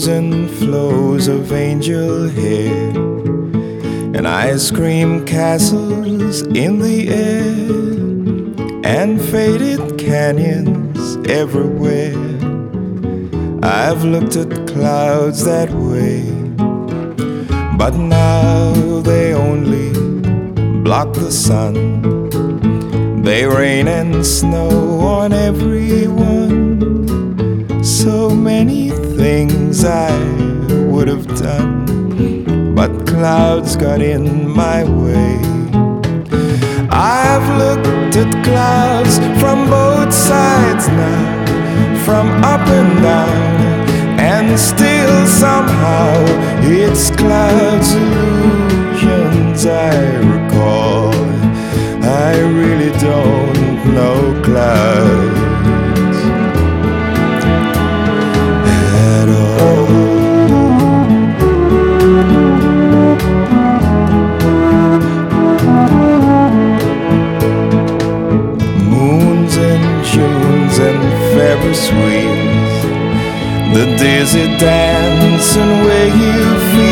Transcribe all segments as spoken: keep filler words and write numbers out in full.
Tears and flows of angel hair and ice cream castles in the air and faded canyons everywhere. I've looked at clouds that way, but now they only block the sun. They rain and snow on everyone. So many things I would have done, but clouds got in my way. I've looked at clouds from both sides now, from up and down, and still somehow it's clouds illusions I recall. I really don't know clouds at all. Moons and Junes and Ferris wheels, the dizzy dance and way you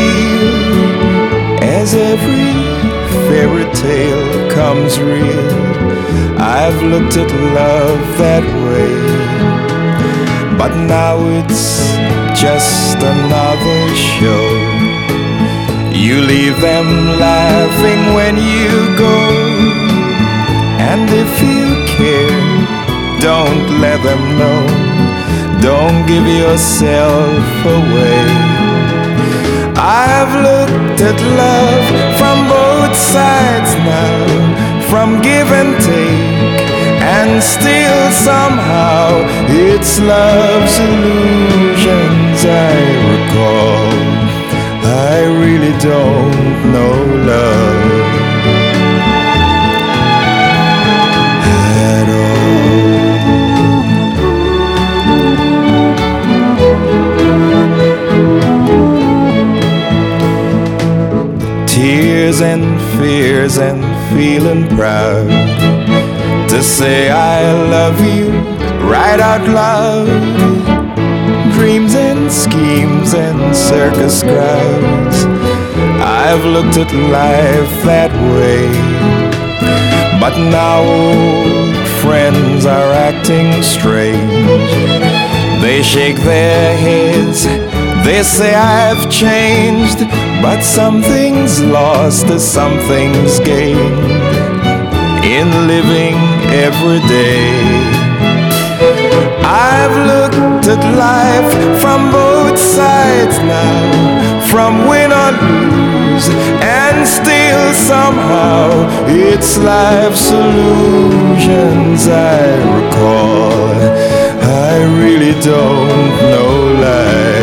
feel as every fairy tale comes real. I've looked at love that way, but now it's just another show. You leave them laughing when you go, and if you care, don't let them know. Don't give yourself away. I've looked at love from both sides now, from give and take, and still somehow it's love's illusions I recall. I really don't know love at all. Tears and fears and feeling proud to say I love you right out loud. Dreams and schemes and circus crowds, I've looked at life that way, but now old friends are acting strange. They shake their heads, they say I've changed, but something's lost as something's gained in living every day. I've looked at life from both sides now, from win or lose, and still somehow it's life's illusions I recall. I really don't know life